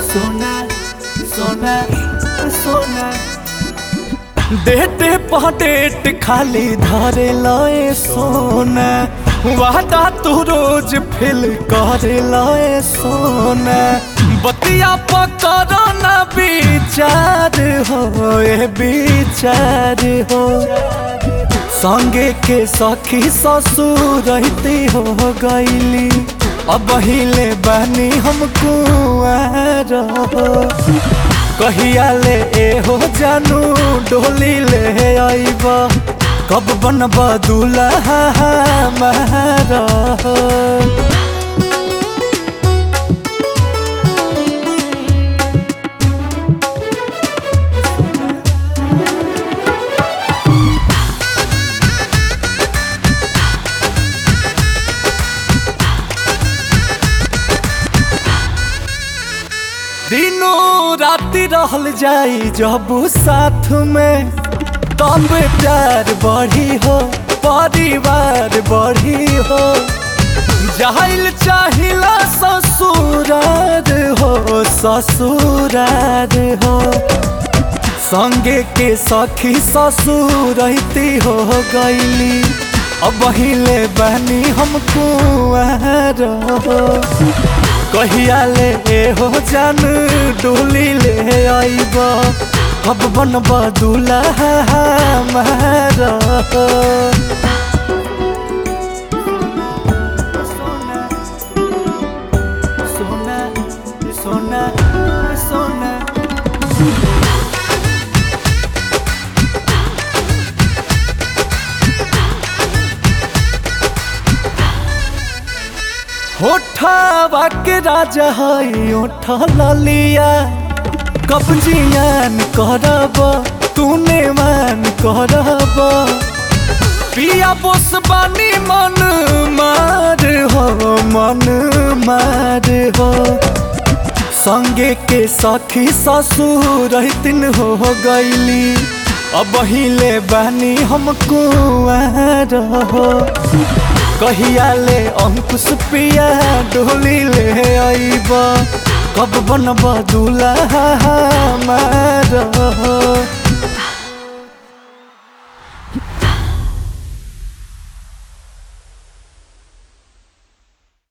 सोना सोना सोना debt पडेट खाली धरे लए सोना वादा तू रोज फिल करे लए सोना बतिया पकड़ो ना विचार हो विचार हो संगे के सखी ससुर रहती हो गईली अब हिले बनी हम कुआर कहिया ले हो जानू डोली ले आइब कब बनब दूल्हा हमारा दिनों राति रहल जाई जब साथ में तब प्यार बढ़ी हो परिवार बढ़ी हो जाहिल चाहिला ससुरार हो ससुरार हो संगे के सखी ससुर रहती हो गईली अब हिले बनी हम कुआर हो कहिया ले हो जान डोली ले आइब कब बनब दूल्हा हमारा सोना सोना सोना होठवा के राजा है ओठा ललिया कब जियान करब तूने मान करब पिया बोस बानी मन मार हो संगे के सखी ससुर रहतिन हो गईली अब हिले बानी हम कुआर हो कहिया ले अंकुश पिया डोली ले आइब कब बनब दूल्हा हमारा।